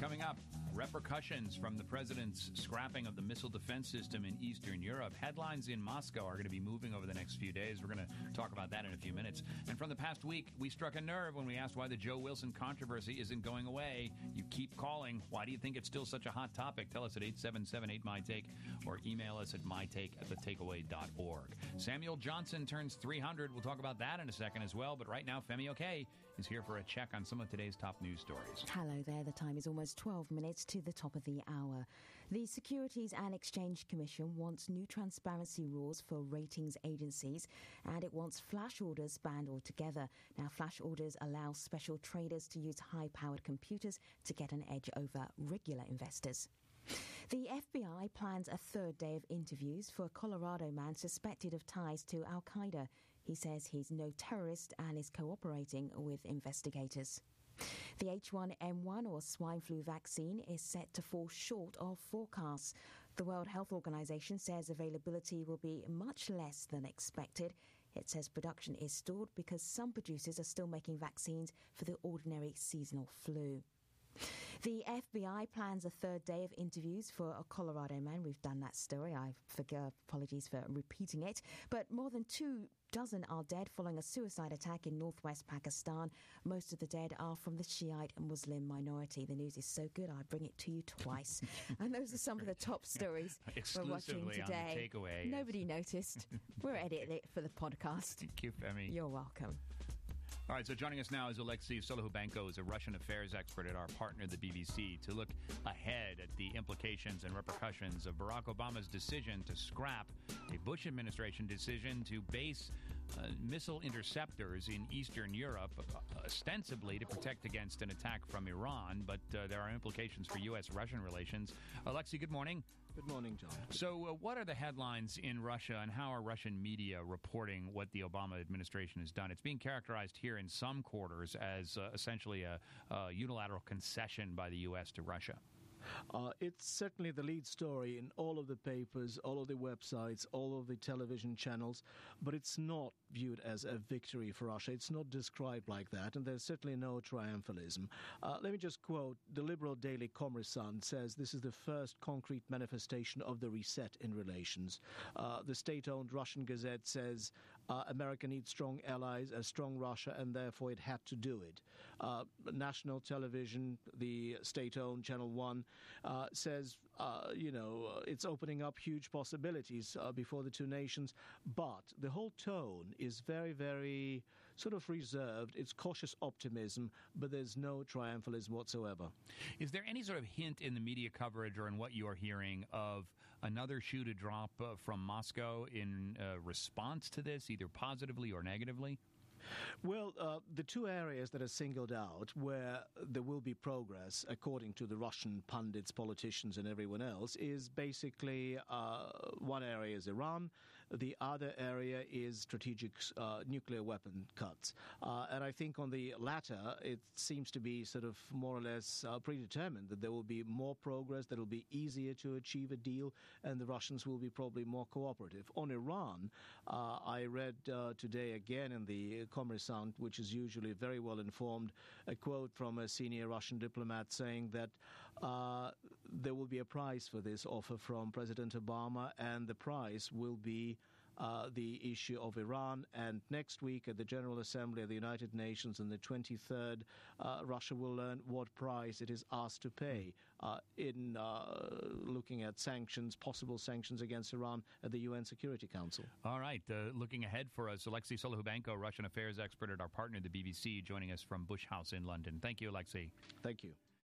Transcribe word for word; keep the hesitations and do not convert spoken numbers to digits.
Coming up, repercussions from the president's scrapping of the missile defense system in Eastern Europe. Headlines in Moscow are going to be moving over the next few days. We're going to talk about that in a few minutes. And from the past week, we struck a nerve when we asked why the Joe Wilson controversy isn't going away. You keep calling. Why do you think it's still such a hot topic? Tell us at eight seven seven eight my take or email us at mytake at the takeaway dot org. Samuel Johnson turns three hundred. We'll talk about that in a second as well. But right now, Femi Oke is here for a check on some of today's top news stories. Hello there. The time is almost twelve minutes to the top of the hour. The Securities and Exchange Commission wants new transparency rules for ratings agencies, and it wants flash orders banned altogether. Now, flash orders allow special traders to use high-powered computers to get an edge over regular investors. The F B I plans a third day of interviews for a Colorado man suspected of ties to Al-Qaeda. He says he's no terrorist and is cooperating with investigators. The H one N one or swine flu vaccine is set to fall short of forecasts. The World Health Organization says availability will be much less than expected. It says production is stalled because some producers are still making vaccines for the ordinary seasonal flu. The F B I plans a third day of interviews for a Colorado man. We've done that story. I forgive, apologies for repeating it. But more than two dozen are dead following a suicide attack in northwest Pakistan. Most of the dead are from the Shiite Muslim minority. The news is so good, I bring it to you twice. And those are some of the top stories we're watching today. On the takeaway, Nobody yes. noticed. We're editing it for the podcast. Thank you, Femi. You're welcome. All right, so joining us now is Alexei Solohubenko, is a Russian affairs expert at our partner, the B B C, to look ahead at the implications and repercussions of Barack Obama's decision to scrap a Bush administration decision to base uh, missile interceptors in Eastern Europe, uh, ostensibly to protect against an attack from Iran, but uh, there are implications for U S Russian relations. Alexei, good morning. Good morning, John. So uh, what are the headlines in Russia, and how are Russian media reporting what the Obama administration has done? It's being characterized here in some quarters as uh, essentially a, a unilateral concession by the U S to Russia. Uh, it's certainly the lead story in all of the papers, all of the websites, all of the television channels, but it's not viewed as a victory for Russia. It's not described like that, and there's certainly no triumphalism. Uh, let me just quote, the liberal daily Kommersant says this is the first concrete manifestation of the reset in relations. Uh, the state-owned Russian Gazette says uh, America needs strong allies, a strong Russia, and therefore it had to do it. Uh, national television, the state-owned Channel one, Uh, says, uh, you know, uh, it's opening up huge possibilities uh, before the two nations. But the whole tone is very, very sort of reserved. It's cautious optimism, but there's no triumphalism whatsoever. Is there any sort of hint in the media coverage or in what you're hearing of another shoe to drop uh, from Moscow in uh, response to this, either positively or negatively? Well, uh, the two areas that are singled out where there will be progress, according to the Russian pundits, politicians, and everyone else, is basically uh, one area is Iran, the other area is strategic uh, nuclear weapon cuts. Uh, and I think on the latter, it seems to be sort of more or less uh, predetermined that there will be more progress, that it will be easier to achieve a deal, and the Russians will be probably more cooperative. On Iran, uh, I read uh, today again in the Kommersant, which is usually very well informed, a quote from a senior Russian diplomat saying that uh, there will be a price for this offer from President Obama, and the price will be uh, the issue of Iran. And next week at the General Assembly of the United Nations on the twenty-third, uh, Russia will learn what price it is asked to pay uh, in uh, looking at sanctions, possible sanctions against Iran at the U N Security Council. All right. Uh, looking ahead for us, Alexei Solohubenko, Russian affairs expert at our partner, the B B C, joining us from Bush House in London. Thank you, Alexei. Thank you.